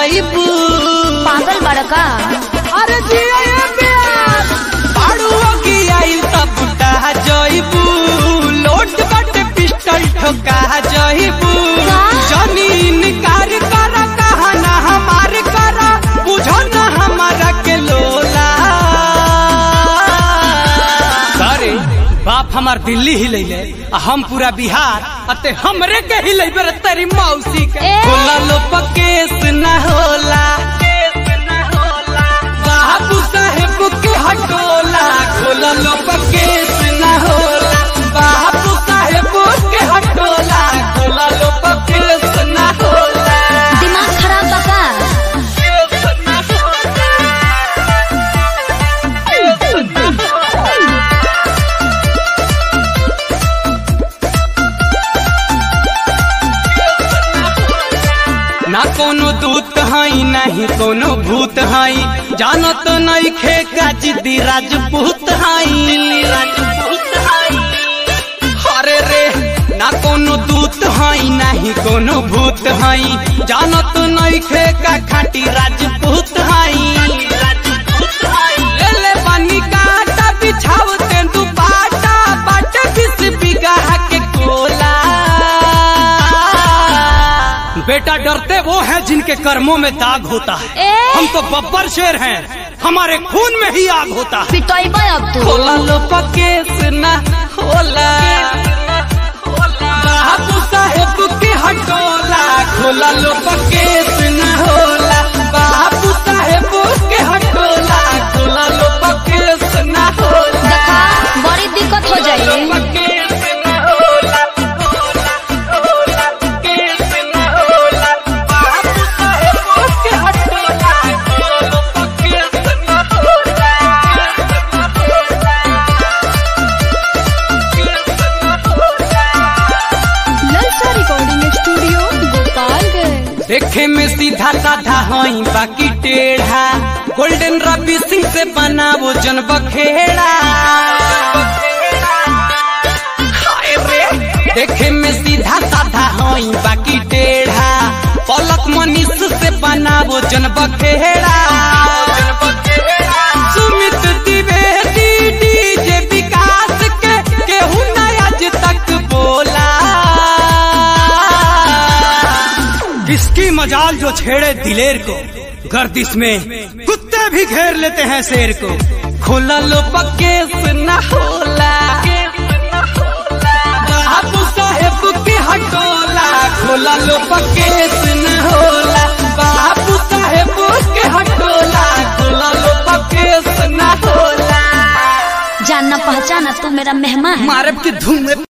जइबू। पागल बड़का अरे आई तब बुटा जइबू। लोट बट पिस्टल ठोका जइबू। जमीन कार कर कहा ना हमार कर बुझो ना हमारा के लोला। अरे बाप हमार दिल्ली हिलैले हम पूरा बिहार अते हमरे के हिलैबे रे तेरी मौसी के। होला लो पकेस ना होला बाबू साहेब के हटोला। खोला लो पकेस ना होला बाबू साहेब के हटोला। खोला लो पकेस ना होला। दिमाग खराब बका। ना कोनो दूत हई नहीं कोनो भूत हई। जानत नहीं खे का जिद्दी राजपूत हई। अरे रे ना कोनो दूत हई नहीं कोनो भूत हई। जानत नहीं खे का खाटी राजपूत हई। ले पानी काटा बिछाव तेंदु पाटा बाटे 20 बीघा के कोला। बेटा डरते वो है जिनके कर्मों में दाग होता है। हम तो बब्बर शेर हैं हमारे खून में ही आग होता है। पिटोइबे अब तू। खोला लो पकेस ना होला बाबू साहेब के हटोला। खोला लो पकेस ना होला बाबू साहेब के हटोला। खोला लो पकेस ना होला। देखा बड़ी दिक्कत हो जाएगी। देखे में सीधा साधा हई बाकी टेढ़ा। गोल्डन रवि सिंह से बनावो जन बखेड़ा। देखे में सीधा साधा हई बाकी टेढ़ा। पलक मनीष से बनावो जन बखेड़ा। सुमित द्विवेदी डीजे विकास के केहू ना आज तक बोला। किसकी मजाल जो छेड़े दिलेर को। गर्दिश में कुत्ते भी घेर लेते हैं शेर को। खोला लो पकेस ना होला बाबू साहेब के हटोला। खोला लो पकेस ना होला बाबू साहेब के हटोला। खोला लो पकेस ना होला। जानना पहचाना तू मेरा मेहमान है। मारब की धूम में